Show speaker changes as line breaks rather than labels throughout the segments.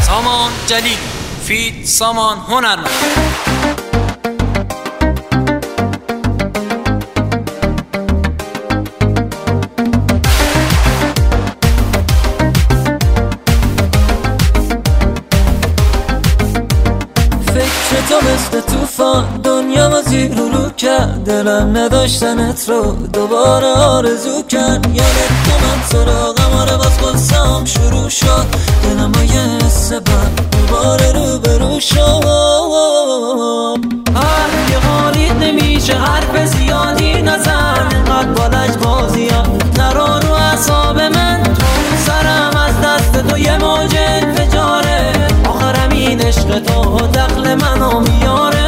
سامان جلیلی فیت سامان هنرمند.
تو مثل توفان دنیا ما زیر رو کرد، دلم نداشتنت رو دوباره آرزو کرد. یادت من سراغم آره باز قصه‌ام شروع شد، دلم با یه حس بد دوباره رو برو شد. یه حالیت نمیشه حرف زیادی نزن، اینقدر بالج بازی ها نرو رو اعصاب من. تو سرم از دست تو یه موج انفجاره، آخرم این عشق تو دخل منو میاره.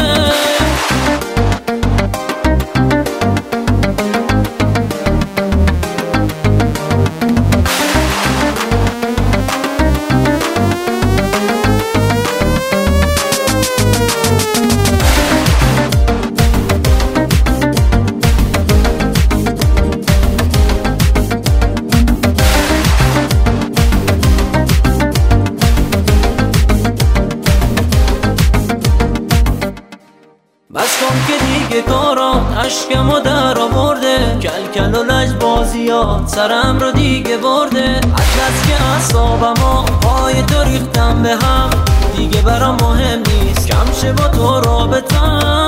بس کن که دیگه کاران عشقمو در آورده، کل و لج بازیات سرم رو دیگه برده. اطلس که اعصابمو پای تو ریختم به هم، دیگه برام مهم نیست کم شه با تو رابطم.